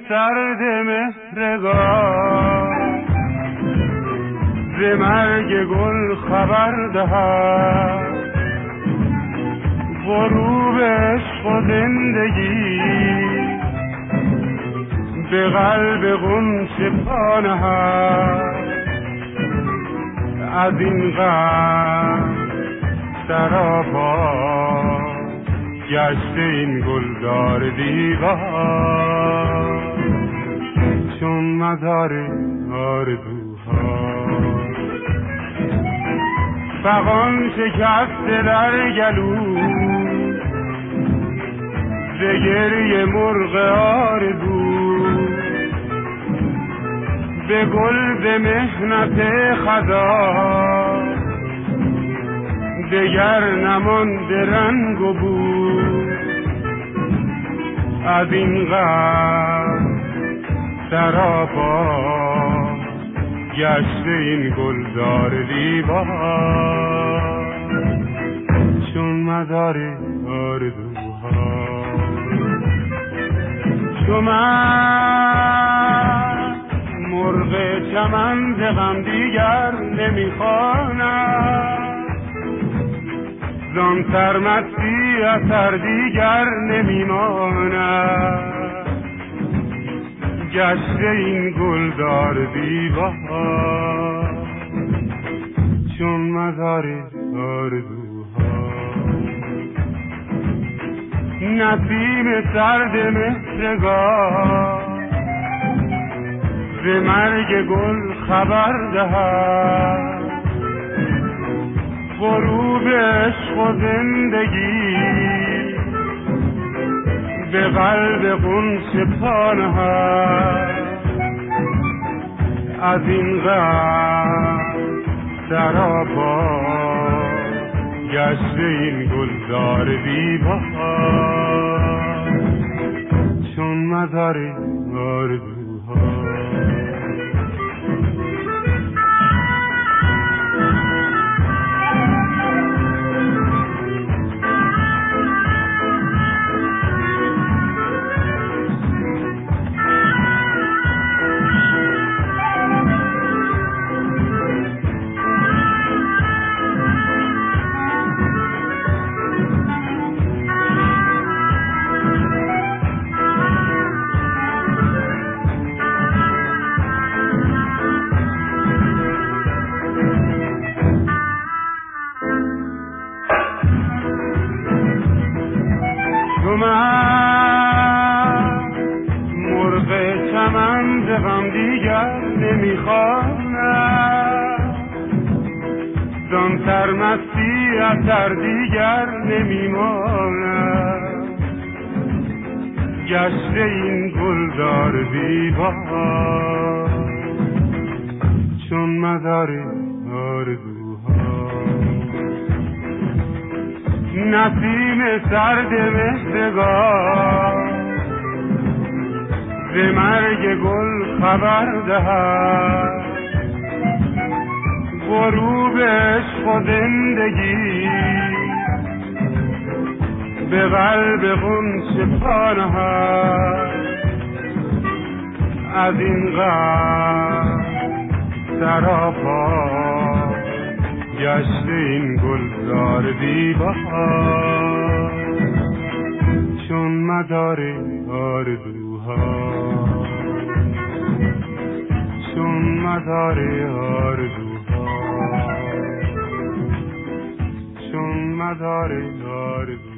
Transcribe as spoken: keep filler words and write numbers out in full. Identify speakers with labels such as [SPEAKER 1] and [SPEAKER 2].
[SPEAKER 1] سرد مهرگاه ز مرگ گل خبر دهد، غروب عشق و زندگی به قلب غنچه پا نهد. از این غم سراپا گشته این گلدار دیوار، چون مزار آرزوها. فغان شکسته در گلو ز گریه مرغ آرزو، به گل به محنت خزان دگر نمانده رنگ و بو. از این غم سراپا گشته این گلزار دیوار، چون مزار آرزوها. چو من مرغ چمن ز غم دیگر نمیخوانم، زان سرمستی اثر دیگر نمیماند. گشته این گلدار دیوار، چون مزار آرزوها. نسیم سرد مهرگاه ز مرگ گل خبر دهد، غروب عشق و زندگی به قلب غنچه پا نهد. از این غم سراپا گشته این گلزار دیوار، چون مزار آرزوها. مرغ چمن ز غم دیگر نمیخوانم، زان سرمستی اثر دیگر نمیماند. گشته این گلزار دیوار، چون مزار آرزوها. نسیم سرد مهرگاه ز مرگ گل خبر دهد، غروب عشق و زندگی به قلب غنچه پا نهد. از این غم سراپا گشته این گلزار دیوار، چون مزار آرزوها. چون مزار آرزوها، چون مزار آرزوها.